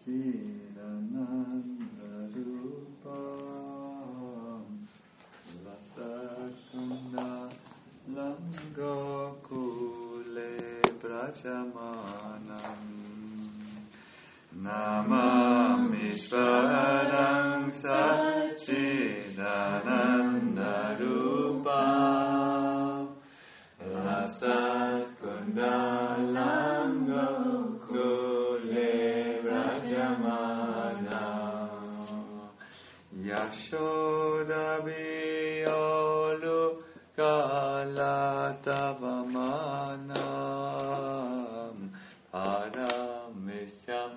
Satchidananda-rupam Lasakunda Langokule Brajamanam Namamishvaram Satchidananda-rupam Lasakunda Langokule Brajamanam Yashodabiyolu Kalatavamanam Paramisyam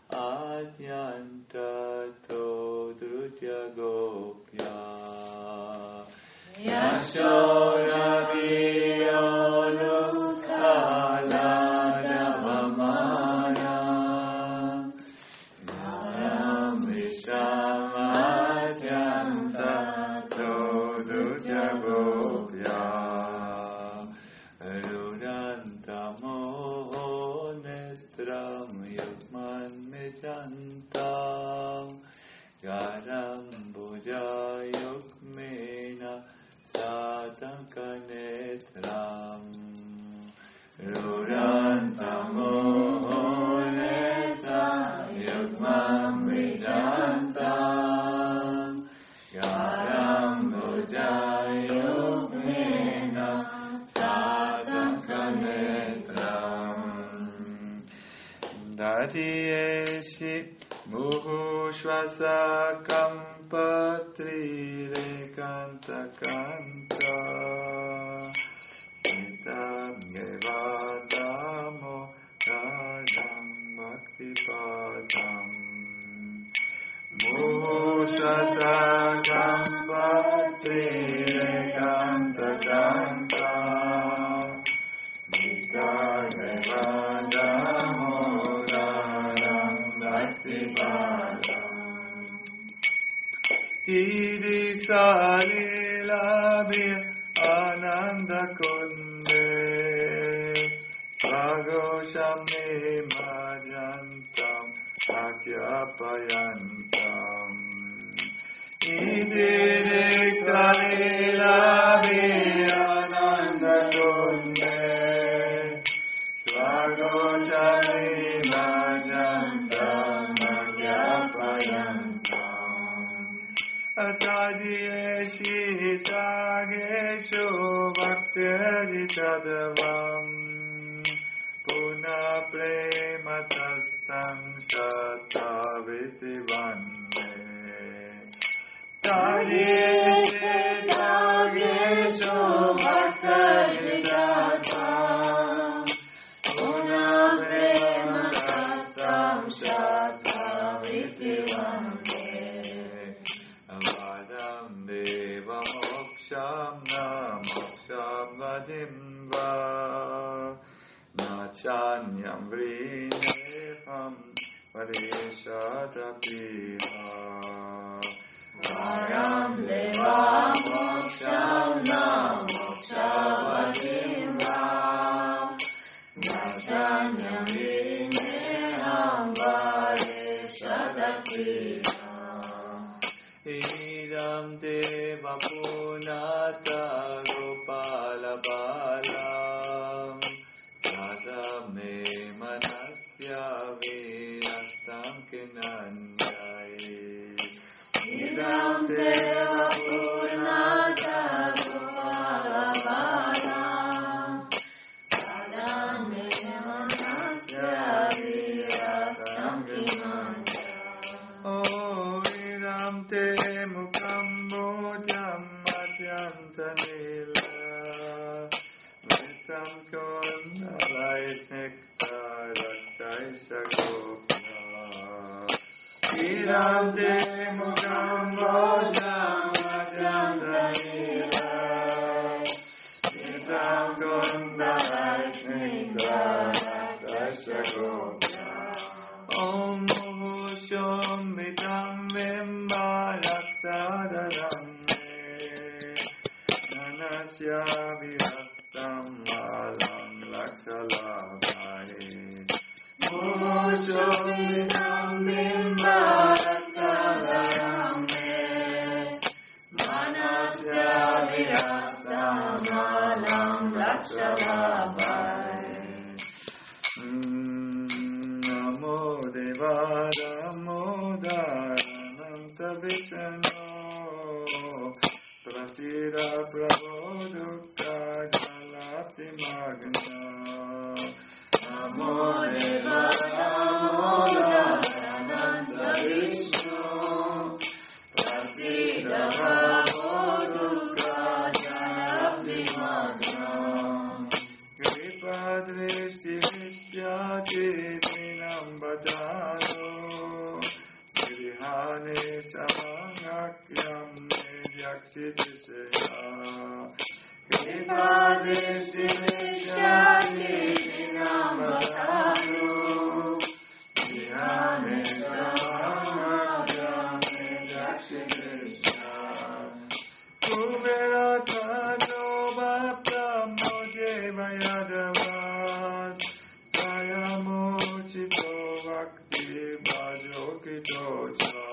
Adyantato Drutya Gopya Yashodabiyolu Kalatavamanam Paramisyam Adyantato Drutya Gopya Rudantamo Nestram Yukman Mijantam Garam Bhuja Yukmena Satankanetram Rudantamo Nestram Yukman Mijantam Garam Bhuja Yukmena Satankanetram Dadiyeshi Muhushvasa Kampatri Rekanta Kanta Itam Yevadamo Radam Bhakti Padam Muhushvasa Kampatri Rekanta Kanta Itam Yevadamo Iri Salilabhi Ananda Kunde Pragoshami Majantam Akyapayantam Iri Salilabhi Ananda Kunde Pragoshami Majantam Akyapayantam Atadiyeshi Tagesho Bhakti-Tadavam Puna Prematastam Sataviti Vande Tadiyeshi Tagesho Bhakti-Tadavam Puna Prematastam Sataviti Vande Deva moksham na moksham vadim va nachanyam vrineham varishadapiha Varam deva moksham na moksham vadim va nachanyam vrineham varishadapiha Idam deva punata gopala balam Radame manasya virastam kinanyai Idam deva punata gopala balam Radame manasya virastam kinanyai Te mukam bodham adyantanila Vitam kondalai nekta raktai sagopna Iram te mukam bodham adyantanila Vitam kondalai nekta raktai sagopna Om Muhushom Vitam Vimbaraktaram Nanasya Virastam Alam Lakshalabhai Muhushom Vitam Damodarananta Vishnu Prasida Prabhu Dukta Kalati Magna Namo Deva Damodarananta Vishnu Prasida Prabhu Dukta Kalati Magna Kripa Drishti Vishyati Dinambadano Grihane Samangakyam Nidyaksitisya Kripa Drishti Vishyati Dinambadano Grihane Samangakyam Nidyaksitisya Kubera Tajo Bapta Mojeva Yadavas Mochito Bhakti Bhajokito Cha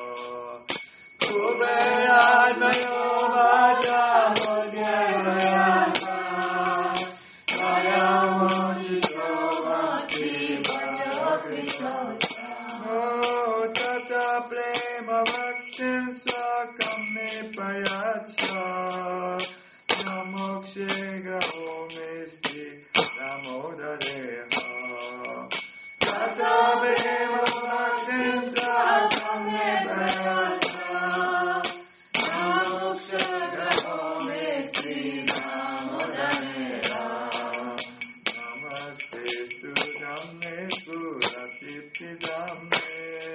Kubera Nayo Bhaja Mojayana Kaya Mochito Bhakti Bhajokito Cha Tata Prema Bhaktin Swakam Nipayatsa Namokshe Gaho Misti Namodareha Tata Prema Bhaktin Swakam Nipayatsa Namokshe Gaho Misti Namodareha Namaste Tu Dhamme Purati Dhamme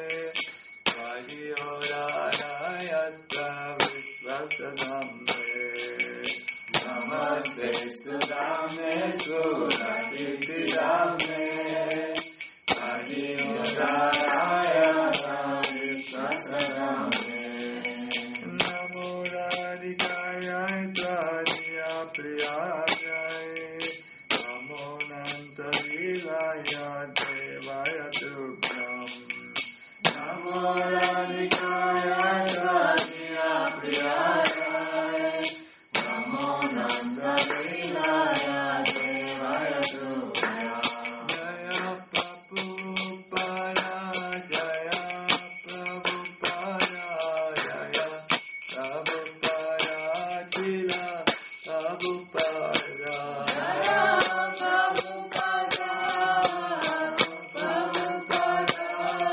Vajyorayayasta Vishwasadhamme Namaste Sudhamme Surati Dhamme Vajyorayayasta Vishwasadhamme Namo Radhikaya Tvariya Priyayai Namo Nantavilaya Devaya Tubhyam Namo Radhikaya Tvariya Priyayai Namo Nantavilaya Devaya Tubhyam Jaya Prabhupada Jaya Prabhupada Jaya Prabhupada Chila Prabhupada Jaya Prabhupada Prabhupada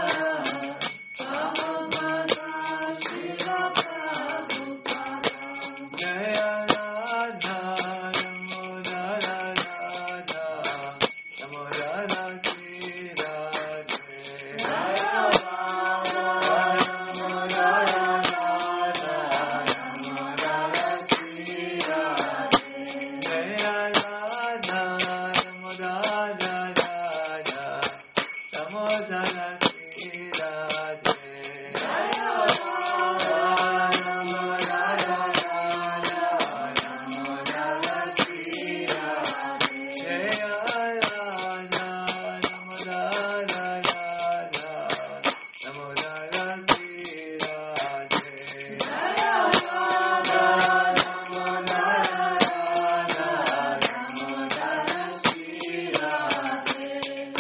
Prabhupada Chila Prabhupada Jaya Radha Damodara Radha Damodara Sri Radhe Jaya Radha Damodara Radha Damodara Sri Radhe Jaya Radha Damodara Radha Damodara Sri Radhe Jaya Radha Damodara Radha Damodara Sri Radhe Jaya Radha Damodara Radha Damodara Sri Radhe Jaya Radha Damodara Radha Damodara Sri Radhe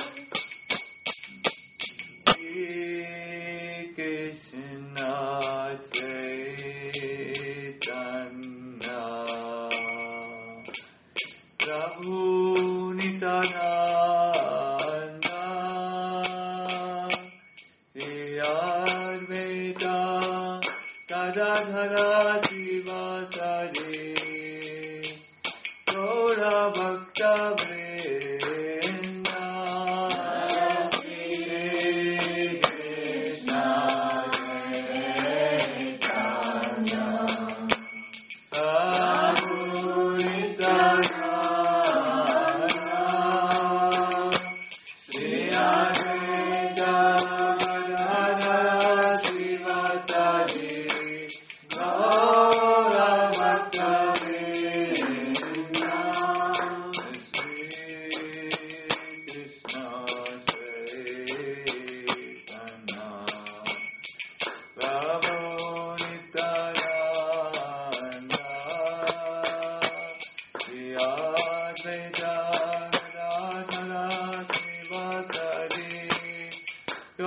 Sri Krishna Chaitanya Prabhu Nityananda Sri Advaita Gadadhara Sivasari Gaura Bhakta Vrinda Sri Krishna Chaitanya Prabhu Nityananda Sri Advaita Gadadhara Sivasari Gaura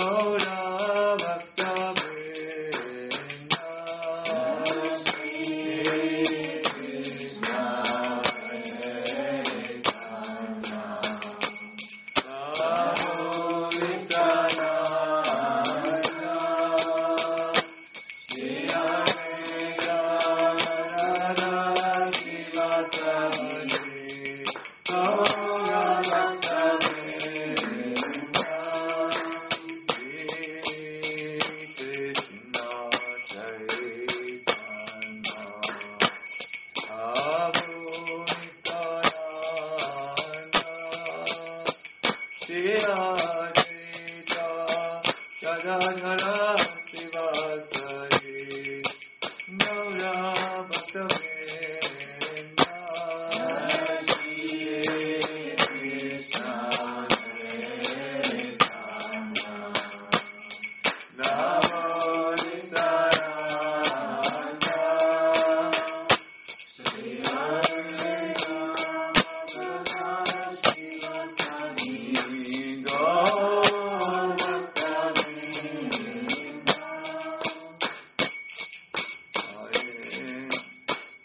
Gaura Bhakta Vrinda Shri Krishna Hare Krishna Radha Nitananda Shri Hare Radha Shivasani Gaura Bhakta Vrinda Krishna Chaitanya Prabhu Nityananda Shri Advaita Gadadhara Sivasari Gaura Bhakta Vrinda Shri Krishna Hare Krishna Namo Nitananda Shri Hare Radha Shivasani Gaura Bhakta Vrinda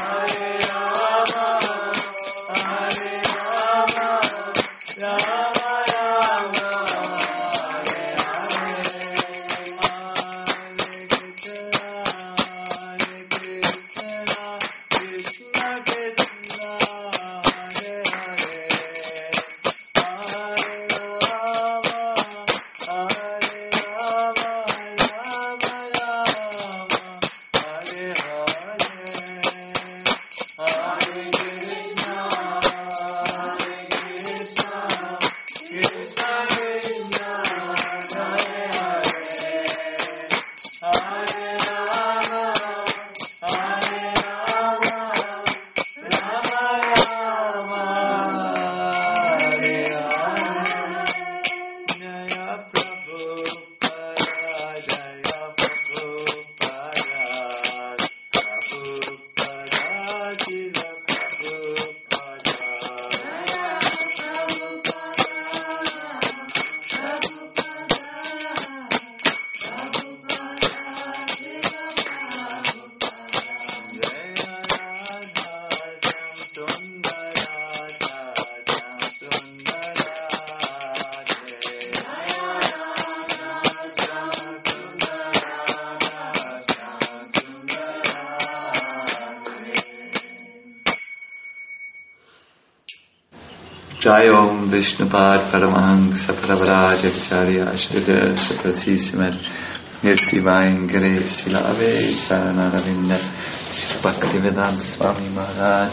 Jai Om Vishnupad Paramahansa Paravrajacharya Ashdada Satasisimat His Divine Grace Silave Charanavinda Bhaktivedanta Swami Maharaj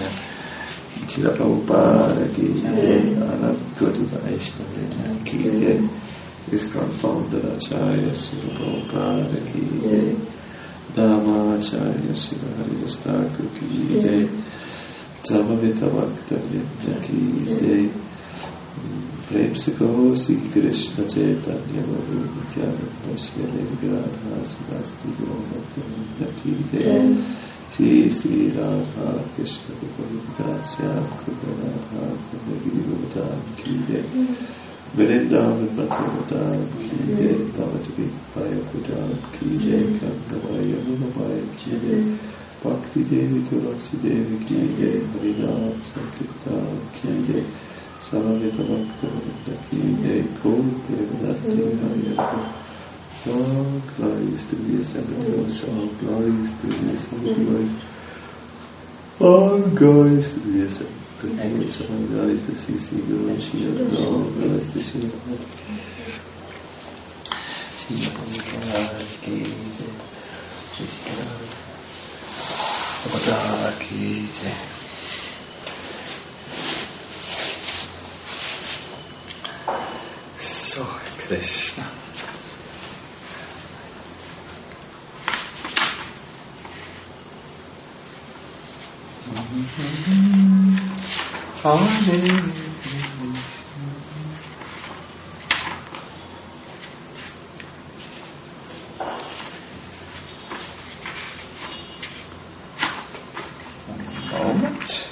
Srila Prabhupada Ki Jai Anand Guru Vaishnava Ki Jai ISKCON Founder Acharya Srila Prabhupada Ki Jai Dhamma Acharya Srila Haridas Thakur Ki Jai Samavita Bhakta Vrinda Ki Jai Prem se kaho Sri Krishna Chaitanya Prabhu Nityananda Shri Radha Sivasti Gaurabhakta Vrinda Ki Jai Shri Sri Radha Krishna Gopalagachyam Radha Giri Govardhan Ki Jai Vrindavan Mathuradan Ki Jai Tamatvi Paya Kudan Ki Jai Kandavaya Munamaya Ki Jai Bhakti Devi Tulasi Devi Ki Jai Harinam Sankirtan Ki Jai Samavita Bhakta Vrinda Ki Jai Gaur Premanandi Hari. All glories to the Assembled Ones, all glories to the Assembled Ones, all glories to the Assembled Ones, all glories to C.C. Guru Shiva, all glories to Shiva. Shiva Prabhupada Ki Jai, Shiva Prabhupada Ki Jai. So, Krishna. Hare moment.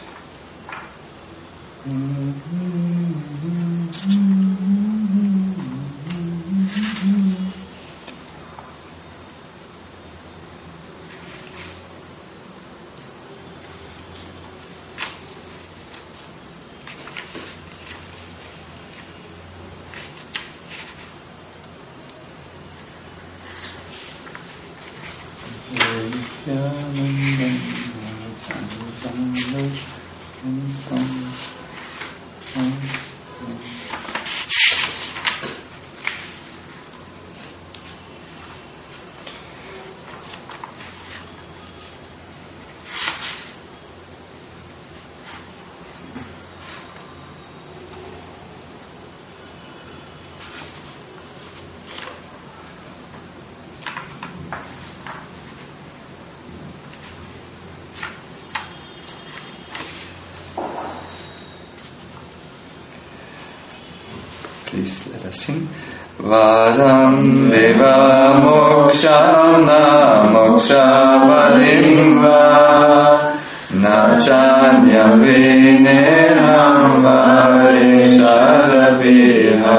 Please let us sing. Varam deva mokshana mokshapadim va nachanya vineham varishadapiha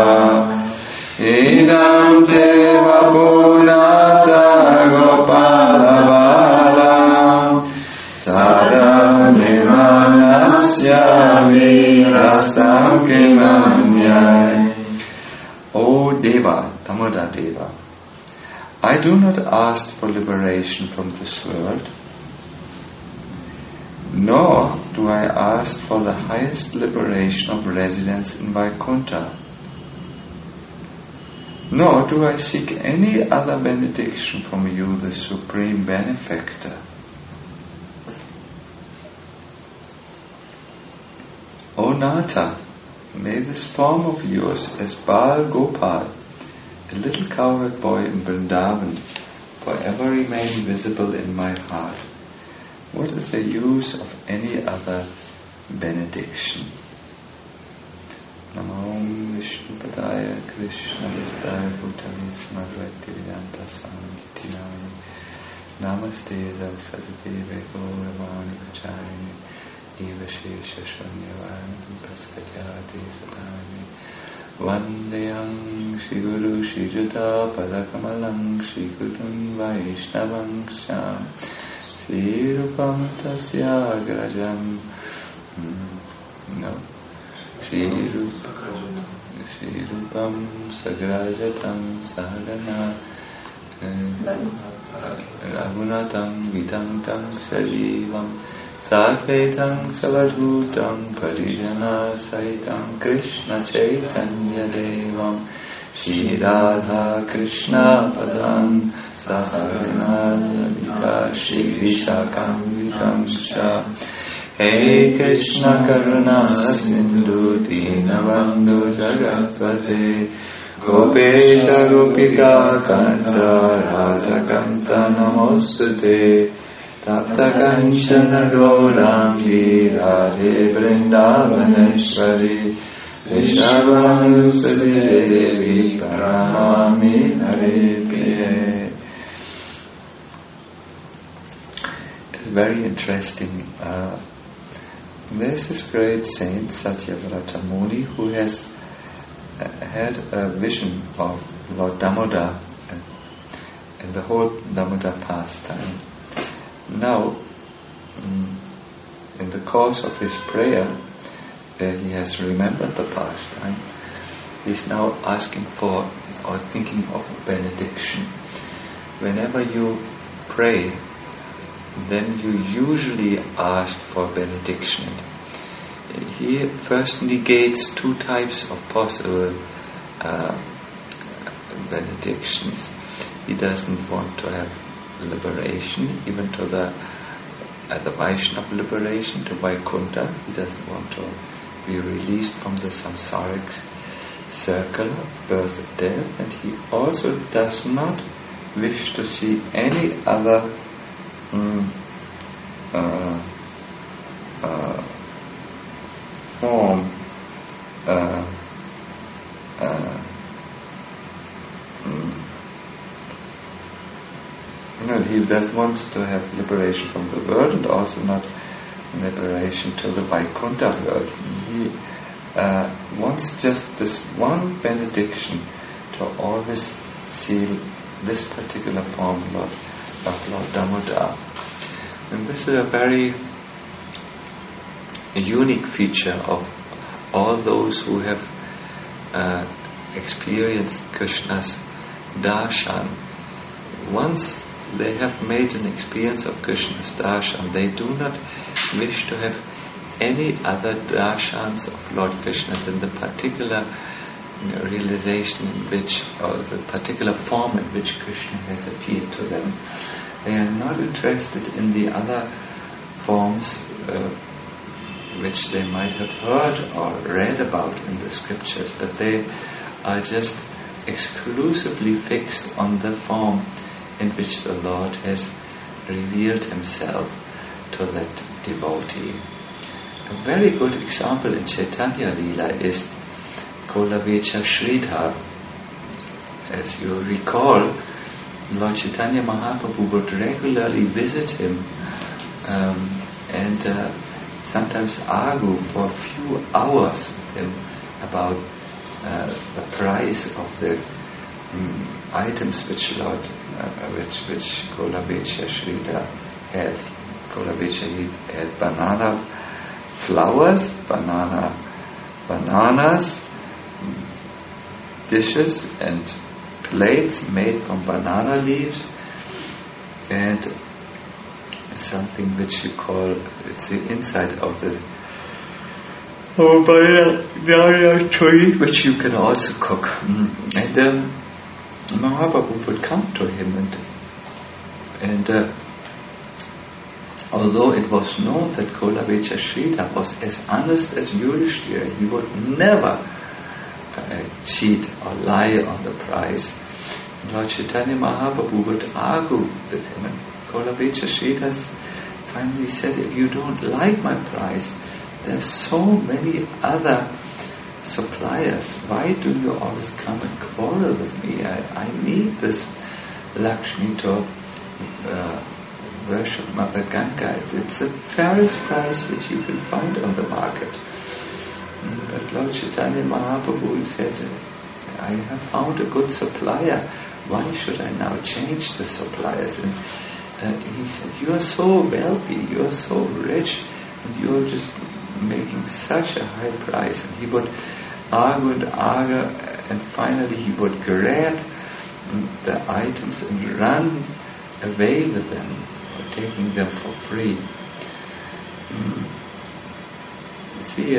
idam te vapunata gopalavala sadam Devanasya Rastam Kimanyai. O Deva, Damodar Deva, I do not ask for liberation from this world, nor do I ask for the highest liberation of residence in Vaikuntha, nor do I seek any other benediction from you, the Supreme Benefactor. O Nata, may this form of yours as Bal Gopal, a little cowherd boy in Vrindavan, forever remain visible in my heart. What is the use of any other benediction? Namo Vishnu Padaya Krishna Vistaya Bhutale Smadvaiti Vedanta Swami Tinaya Namaste Saraswati Gauravani Vachayani Eva Shesha Shanyavani Paskatyati Sadhani Vandeyam Shri Guru Shri Juta Padakamalam Shri Gurun Vaishnavam Sham Shri Rupam Tasya Grajam Shri Rupam Sagrajatam Sahagana Raghunatam Vidantam Sajivam Sakvetam Savadhutam Parijana Saitam Krishna Chaitanya Devam Shri Radha Krishna Padam Sahagana Lalita Shri Vishakam Vitam Shah He Krishna Karuna Sindhu Dinabandhu Jagatpate Gopesha Gopika Kanta Radha Kanta Namostute Tapta Kanchana Gaurangi Radhe Vrindavaneshwari Vrishabhanusati Devi Paramami Haripriye. It's very interesting. There's this great saint, Satyavrata Muni, who has had a vision of Lord Damodar and the whole Damodar pastime. Now, in the course of his prayer, he has remembered the pastime. He's now asking for or thinking of a benediction. Whenever you pray, then you usually ask for benediction. He first negates two types of possible benedictions. He doesn't want to have liberation, even to the Vaishnava liberation, to Vaikuntha. He doesn't want to be released from the samsaric circle of birth and death, and he also does not wish to see any other form he doesn't want to have liberation from the world, and also not liberation to the Vaikuntha world. He wants just this one benediction to always seal this particular form of Lord Damodar. And this is a very unique feature of all those who have experienced Krishna's darshan. Once they have made an experience of Krishna's darshan, they do not wish to have any other darshans of Lord Krishna than the particular realization in which, or the particular form in which Krishna has appeared to them. They are not interested in the other forms which they might have heard or read about in the scriptures, but they are just exclusively fixed on the form in which the Lord has revealed himself to that devotee. A very good example in Chaitanya Leela is Kolavecha Sridhar. As you recall, Lord Chaitanya Mahaprabhu would regularly visit him and sometimes argue for a few hours with him about the price of the items which Kolavecha Sridhar had Kolavecha, he had banana flowers, bananas, dishes and plates made from banana leaves, and something which you call, it's the inside of the banana tree, which you can also cook. And Mahaprabhu would come to him, and although it was known that Kolavecha Sridhar was as honest as Yudhishthira, he would never cheat or lie on the price. Lord Chaitanya Mahaprabhu would argue with him, and Kolavecha Sridhar finally said, if you don't like my price, there's so many other suppliers, why do you always come and quarrel with me? I need this Lakshmi to worship Mother Ganga. It's the fairest price which you can find on the market. But Lord Chaitanya Mahaprabhu said, I have found a good supplier. Why should I now change the suppliers? And he said, you are so wealthy, you are so rich, and you are just making such a high price. And he would argue, and finally he would grab the items and run away with them, or taking them for free. See,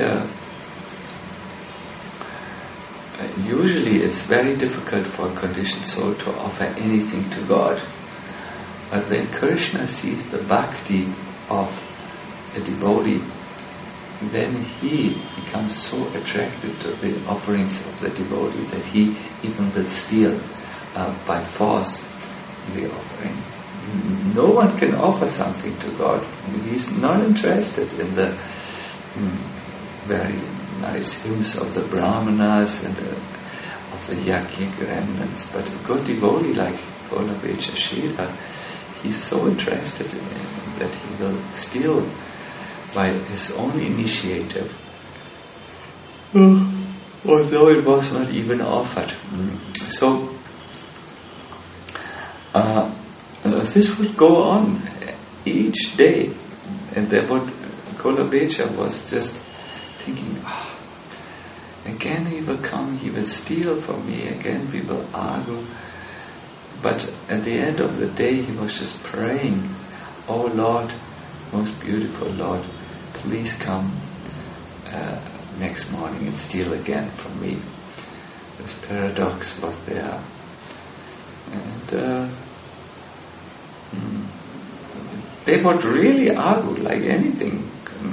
usually it's very difficult for a conditioned soul to offer anything to God. But when Krishna sees the bhakti of a devotee, then he becomes so attracted to the offerings of the devotee that he even will steal by force the offering. No one can offer something to God. He's not interested in the very nice hymns of the Brahmanas and of the yajnik remnants, but a good devotee like Kolavecha Sridhar, he's so interested in it that he will steal by his own initiative, although it was not even offered. So this would go on each day, and Kolavecha was just thinking, again he will come, he will steal from me, again we will argue. But at the end of the day he was just praying, oh Lord, most beautiful Lord, please come next morning and steal again from me. This paradox was there. And they would really argue like anything.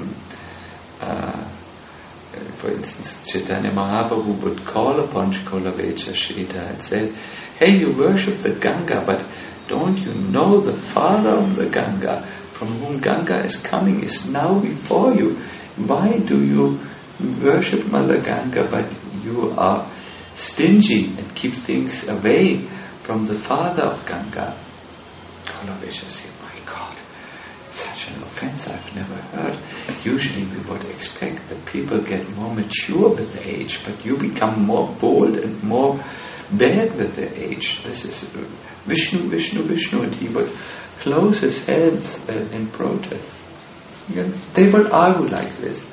For instance, Chaitanya Mahaprabhu would call upon Kolavecha Sridhar and say, hey, you worship the Ganga, but don't you know the father of the Ganga, from whom Ganga is coming, is now before you? Why do you worship Mother Ganga, but you are stingy and keep things away from the father of Ganga? Kolavecha said, my God, such an offense I've never heard. Usually we would expect that people get more mature with the age, but you become more bold and more bad with the age. This is Vishnu, Vishnu, Vishnu, and he would close his hands in protest. They would argue like this.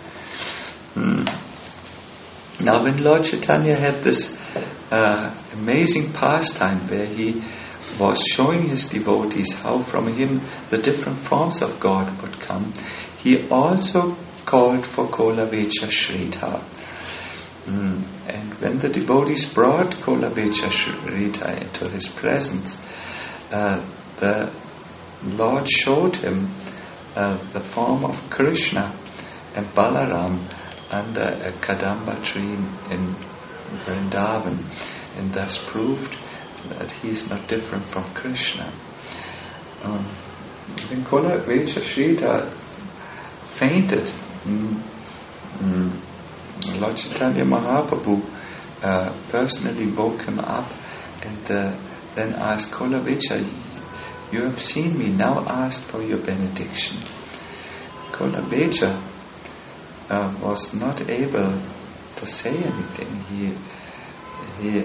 Now when Lord Chaitanya had this amazing pastime where he was showing his devotees how from him the different forms of God would come, he also called for Kolavecha Sridhar. And when the devotees brought Kolavecha Sridhar into his presence, the Lord showed him the form of Krishna and Balaram under a Kadamba tree in Vrindavan, and thus proved that he is not different from Krishna. When Kolavecha Sridhar fainted, Lord Chaitanya Mahaprabhu personally woke him up and then asked, Kolavecha, you have seen me, now ask for your benediction. Kolavecha was not able to say anything. He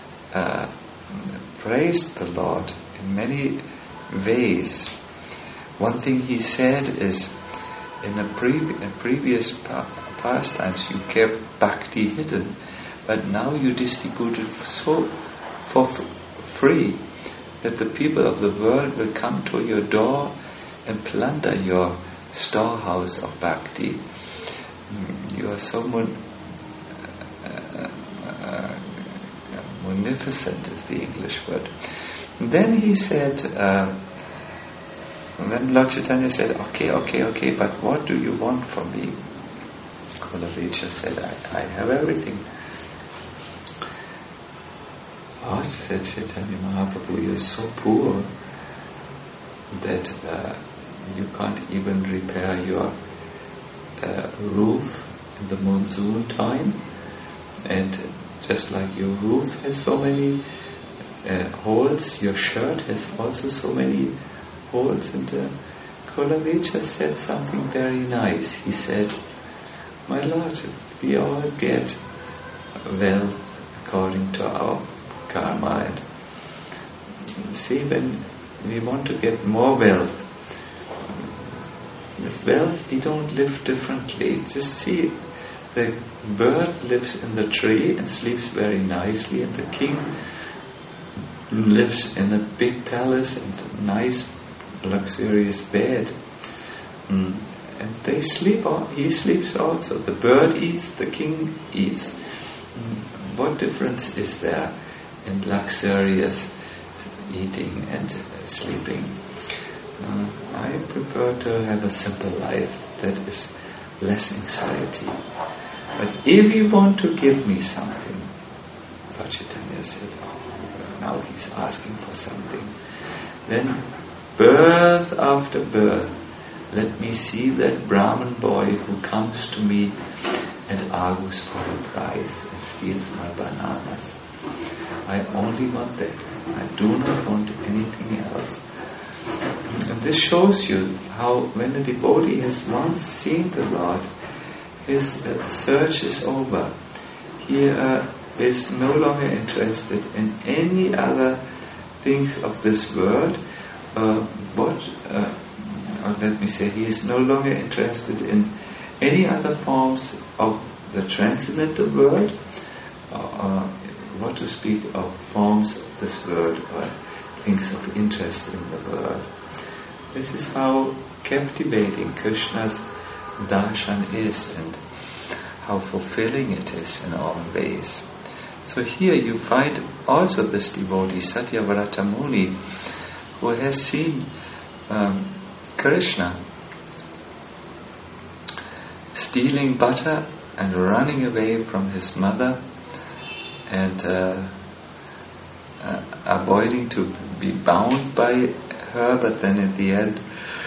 praised the Lord in many ways, one thing he said is, in previous pastimes you kept bhakti hidden, but now you distribute it for free, that the people of the world will come to your door and plunder your storehouse of bhakti. You are so munificent is the English word. And then he said, and then Lord Chaitanya said, okay, but what do you want from me? Kulavecha said, I have everything. What? Said Chaitanya Mahaprabhu, you're so poor that you can't even repair your roof in the monsoon time, and just like your roof has so many holes, your shirt has also so many holes. And Kulavecha said something very nice. He said, my Lord, we all get wealth according to our karma, and see, when we want to get more wealth, with wealth we don't live differently. Just see, the bird lives in the tree and sleeps very nicely, and the king lives in a big palace and a nice luxurious bed, and they sleep. He sleeps also. The bird eats, the king eats. What difference is there in luxurious eating and sleeping? I prefer to have a simple life that is less anxiety. But if you want to give me something, Lord Chaitanya said, now he's asking for something, then birth after birth, let me see that Brahmin boy who comes to me and argues for the price and steals my bananas. I only want that. I do not want anything else. And this shows you how when a devotee has once seen the Lord, his search is over. He is no longer interested in any other things of this world. He is no longer interested in any other forms of the transcendental world, or what to speak of forms of this world, or things of interest in the world. This is how captivating Krishna's darshan is, and how fulfilling it is in all ways. So here you find also this devotee, Satyavrata Muni, who has seen Krishna stealing butter and running away from his mother, and avoiding to be bound by her, but then at the end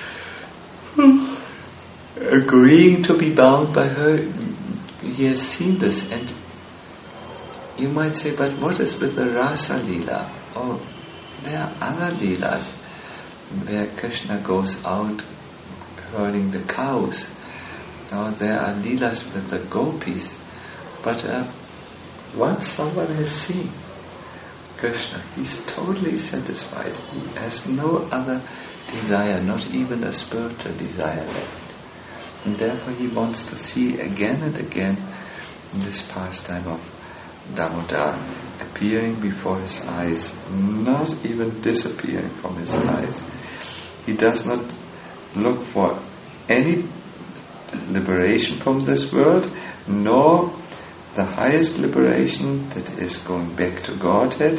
agreeing to be bound by her. He has seen this, and you might say, but what is with the Rasa Leela? Oh, there are other Leelas where Krishna goes out herding the cows. There are Leelas with the gopis. But once someone has seen Krishna, he's totally satisfied. He has no other desire, not even a spiritual desire left. And therefore he wants to see again and again this pastime of Damodar appearing before his eyes, not even disappearing from his eyes. He does not look for any liberation from this world, nor the highest liberation, that is going back to Godhead,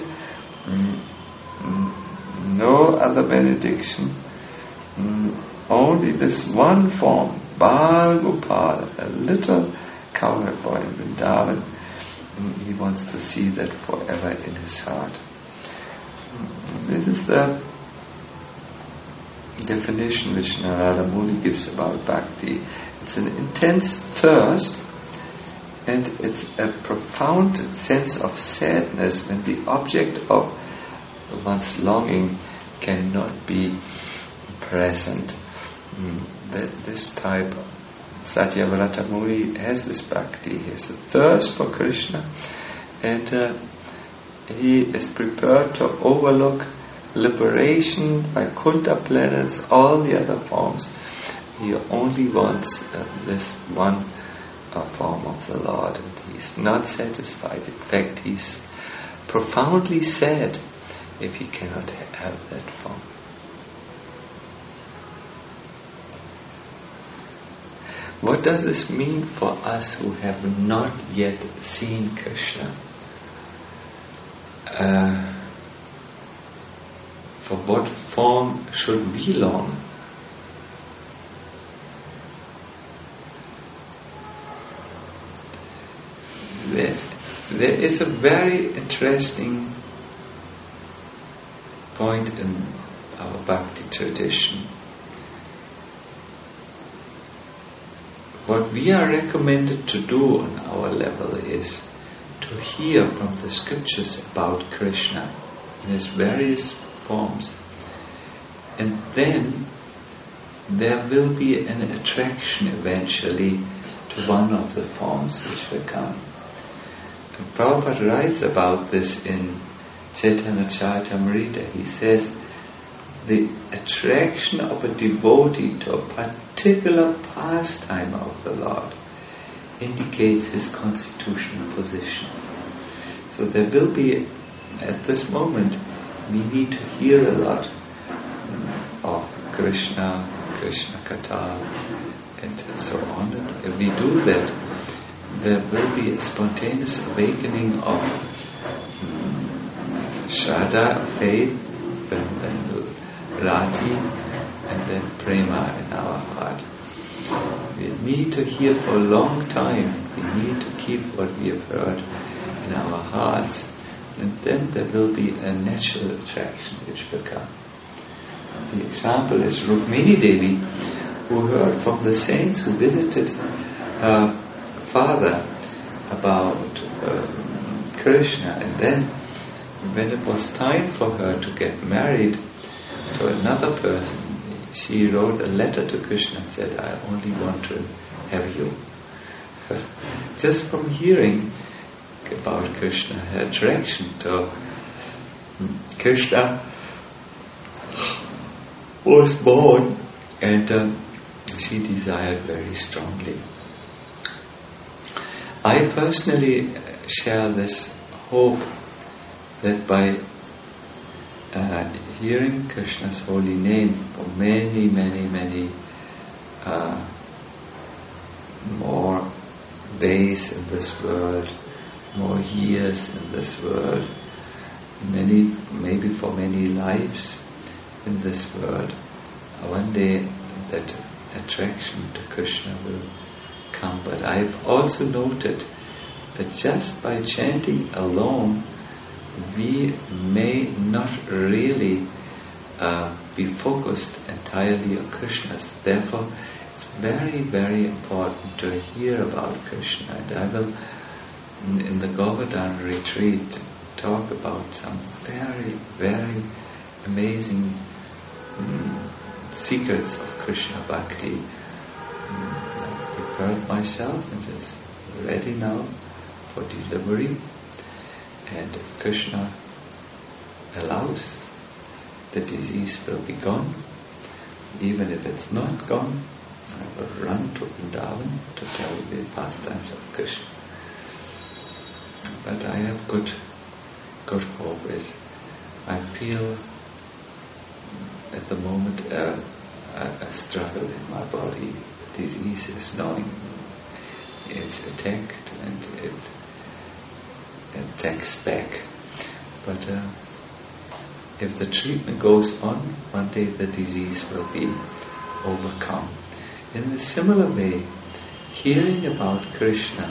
no other benediction, only this one form, Bal Gopal, a little cowherd boy in Vrindavan. He wants to see that forever in his heart. This is the definition which Narada Muni gives about bhakti. It's an intense thirst, and it's a profound sense of sadness when the object of one's longing cannot be present. This type, Satyavrata Muni has this bhakti. He has a thirst for Krishna, and he is prepared to overlook liberation, Vaikuntha planets, all the other forms. He only wants this one form of the Lord, and he's not satisfied. In fact, he's profoundly sad if he cannot have that form. What does this mean for us who have not yet seen Krishna? For what form should we long? There is a very interesting point in our bhakti tradition. What we are recommended to do on our level is to hear from the scriptures about Krishna in his various forms, and then there will be an attraction eventually to one of the forms which will come. And Prabhupada writes about this in Chaitanya Charitamrita. He says the attraction of a devotee to a particular pastime of the Lord indicates his constitutional position. So there will be, at this moment, we need to hear a lot of Krishna, Krishna Katha, and so on. And if we do that, there will be a spontaneous awakening of Shraddha, faith, and then Rati, and then Prema in our heart. We need to hear for a long time. We need to keep what we have heard in our hearts, and then there will be a natural attraction which will come. The example is Rukmini Devi, who heard from the saints who visited her father about Krishna, and then when it was time for her to get married to another person, she wrote a letter to Krishna and said, I only want to have you. Just from hearing about Krishna, her attraction to Krishna was born, and she desired very strongly. I personally share this hope that by hearing Krishna's holy name for many, many, many more days in this world, more years in this world, maybe for many lives in this world, one day that attraction to Krishna will come. But I've also noted that just by chanting alone, we may not really be focused entirely on Krishna. Therefore, it's very, very important to hear about Krishna. And I will, in the Govardhan retreat, talk about some very, very amazing secrets of Krishna Bhakti. I've prepared myself and is ready now for delivery. And if Krishna allows, the disease will be gone. Even if it's not gone, I will run to Vrindavan to tell the pastimes of Krishna. But I have good hope. I feel at the moment a struggle in my body. The disease is knowing it's attacked and it attacks back. But if the treatment goes on, one day the disease will be overcome. In a similar way, hearing about Krishna,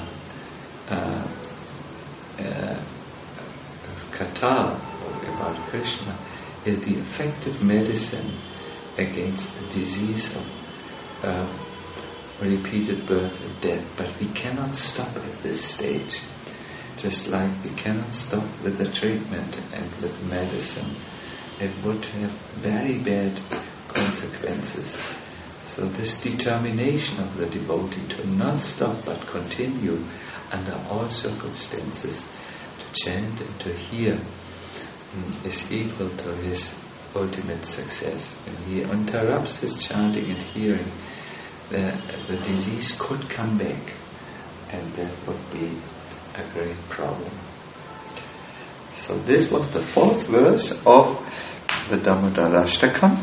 Katha about Krishna, is the effective medicine against the disease of repeated birth and death. But we cannot stop at this stage. Just like we cannot stop with the treatment and with medicine. It would have very bad consequences. So this determination of the devotee to not stop but continue under all circumstances, to chant and to hear, is equal to his ultimate success. When he interrupts his chanting and hearing, the disease could come back, and that would be a great problem. So this was the fourth verse of the Damodarashtakam.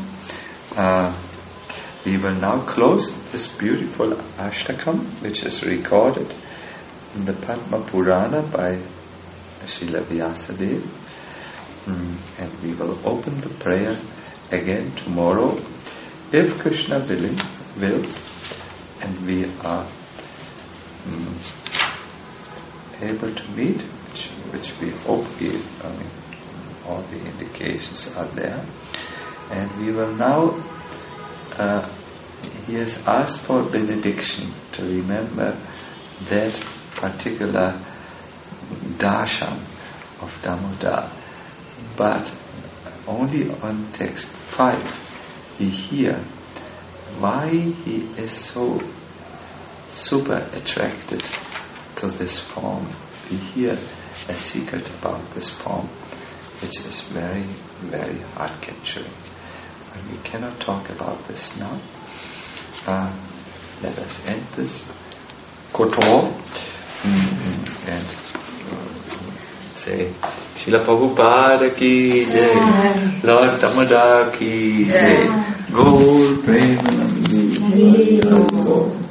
We will now close this beautiful Ashtakam, which is recorded in the Padma Purana by Srila Vyasadeva. And we will open the prayer again tomorrow, if Krishna wills, and we are able to meet, which we hope all the indications are there. And we will now, he has asked for benediction to remember that particular darshan of Damodar. But only on text 5 we hear why he is so super attracted to this form. We hear a secret about this form, which is very, very heart-capturing. And we cannot talk about this now. Let us end this kotor and say Srila Prabhupada ki jai, Lord Damodar ki jai, Gaur Premanandi.